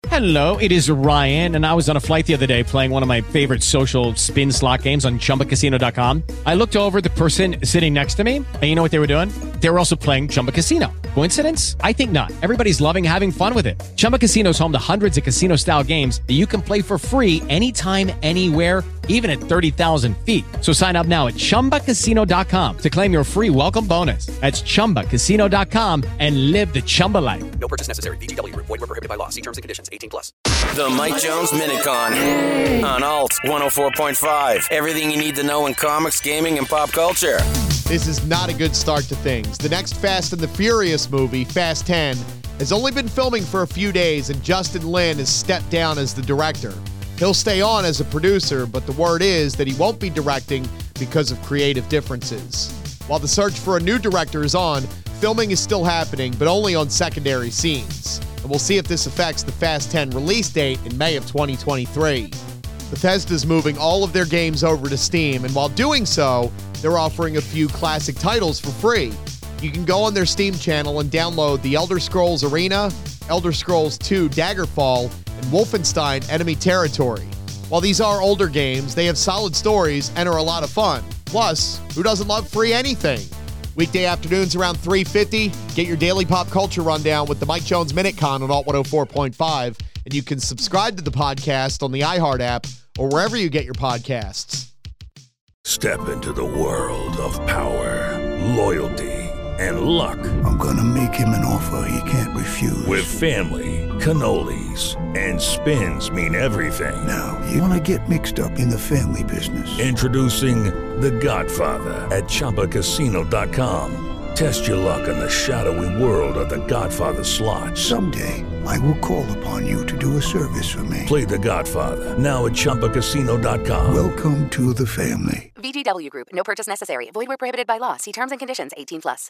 Hello, it is Ryan, and I was on a flight the other day playing one of my favorite social spin slot games on ChumbaCasino.com. I looked over at the person sitting next to me, and you know what they were doing? They were also playing Chumba Casino. Coincidence? I think not. Everybody's loving having fun with it. Chumba Casino is home to hundreds of casino-style games that you can play for free anytime, anywhere, even at 30,000 feet. So sign up now at ChumbaCasino.com to claim your free welcome bonus. That's ChumbaCasino.com and live the Chumba life. No purchase necessary. VGW. Void where prohibited by law. See terms and conditions. 18+. The Mike Jones Minute Con on Alt 104.5. Everything you need to know in comics, gaming, and pop culture. This is not a good start to things. The next Fast and the Furious movie, Fast 10, has only been filming for a few days, and Justin Lin has stepped down as the director. He'll stay on as a producer, but the word is that he won't be directing because of creative differences. While the search for a new director is on, filming is still happening, but only on secondary scenes. And we'll see if this affects the Fast 10 release date in May of 2023. Bethesda's moving all of their games over to Steam, and while doing so, they're offering a few classic titles for free. You can go on their Steam channel and download The Elder Scrolls Arena, Elder Scrolls 2 Daggerfall, and Wolfenstein Enemy Territory. While these are older games, they have solid stories and are a lot of fun. Plus, who doesn't love free anything? Weekday afternoons around 3:50, get your daily pop culture rundown with the Mike Jones Minute Con on Alt 104.5, and you can subscribe to the podcast on the iHeart app or wherever you get your podcasts. Step into the world of power, loyalty, and luck. I'm gonna make him an offer he can't refuse. With family, cannolis, and spins mean everything. Now, you wanna get mixed up in the family business. Introducing The Godfather at ChumbaCasino.com. Test your luck in the shadowy world of The Godfather slot. Someday, I will call upon you to do a service for me. Play The Godfather, now at ChumbaCasino.com. Welcome to the family. VGW Group. No purchase necessary. Void where prohibited by law. See terms and conditions. 18+.